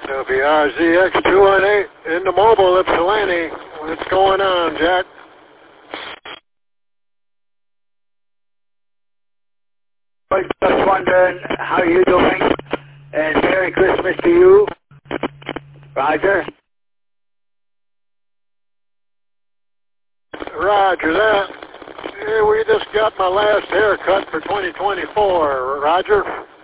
WRZX218 in the mobile, Ypsilanti. What's going on, Jack? I was just wondering how you're doing, and Merry Christmas to you, Roger. Roger that. Hey, we just got my last haircut for 2024, Roger.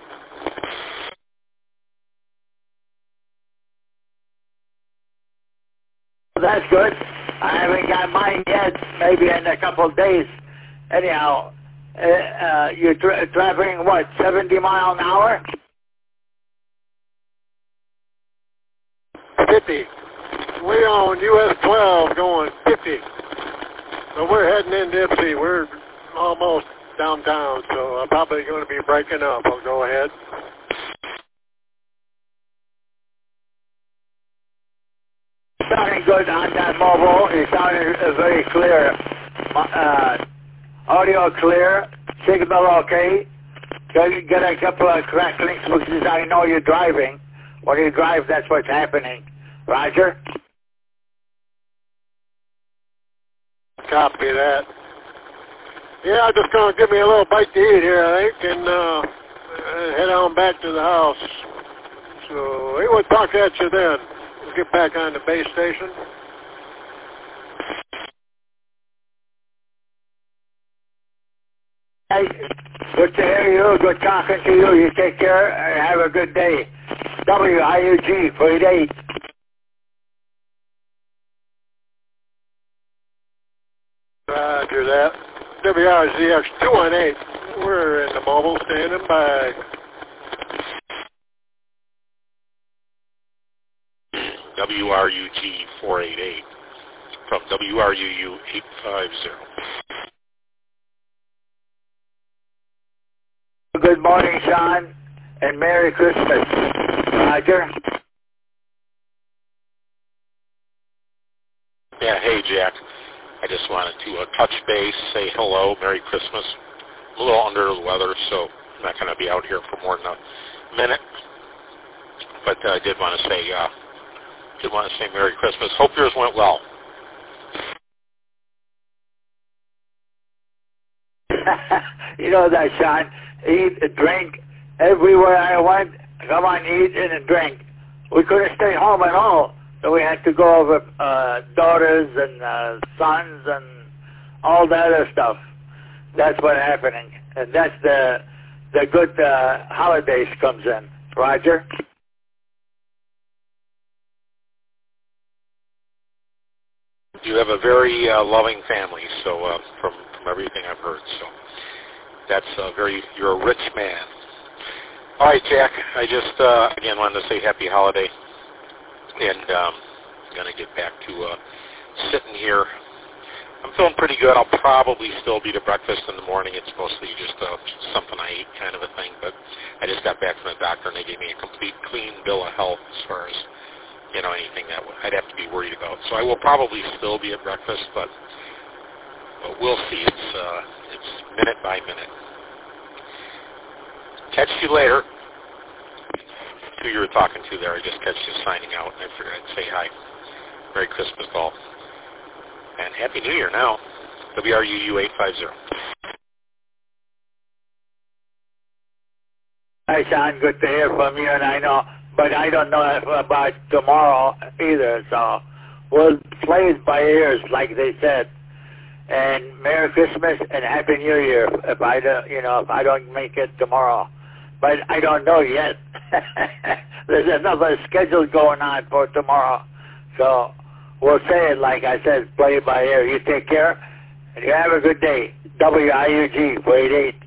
That's good. I haven't got mine yet, maybe in a couple of days. Anyhow, you're traveling, what, 70 miles an hour? 50. We're on US 12 going 50. So we're heading into Ypsi. We're almost downtown, so I'm probably going to be breaking up. I'll go ahead. Sounding good on that mobile. You sounded very clear. Audio clear. Signal okay. Get a couple of cracklings because I know you're driving. When you drive, that's what's happening. Roger? Copy that. Yeah, I'm just going to give me a little bite to eat here, I think, and head on back to the house. So we will talk at you then. We'll get back on the base station. Hey, good to hear you. Good talking to you. You take care and have a good day. WIUG 48. Roger that. WRZX 218. We're in the mobile, standing by. WRUG 488 from WRUU 850. Good morning, Sean, and Merry Christmas. Roger? Yeah, hey, Jack. I just wanted to touch base, say hello, Merry Christmas. I'm a little under the weather, so I'm not going to be out here for more than a minute. But I did want to say Merry Christmas. Hope yours went well. You know that, Sean. Eat, drink, everywhere I went. Come on, eat and drink. We couldn't stay home at all. So we had to go over daughters and sons and all that other stuff. That's what's happening. And that's the good holidays comes in. Roger? You have a very loving family, so from everything I've heard. So that's you're a rich man. All right, Jack. I just again wanted to say happy holiday, and I'm gonna get back to sitting here. I'm feeling pretty good. I'll probably still be to breakfast in the morning. It's mostly just something I eat kind of a thing. But I just got back from the doctor, and they gave me a complete clean bill of health as far as anything that I'd have to be worried about. So I will probably still be at breakfast, but we'll see. It's minute by minute. Catch you later. Who you were talking to there, I just catch you signing out, and I figured I'd say hi. Merry Christmas, all. And Happy New Year now. WRUU 850. Hi, Sean. Good to hear from you, and I don't know about tomorrow either, so we'll play it by ears, like they said. And Merry Christmas and Happy New Year if I don't make it tomorrow. But I don't know yet. There's another schedule going on for tomorrow. So we'll say it like I said, play it by ear. You take care, and you have a good day. WIUG 488.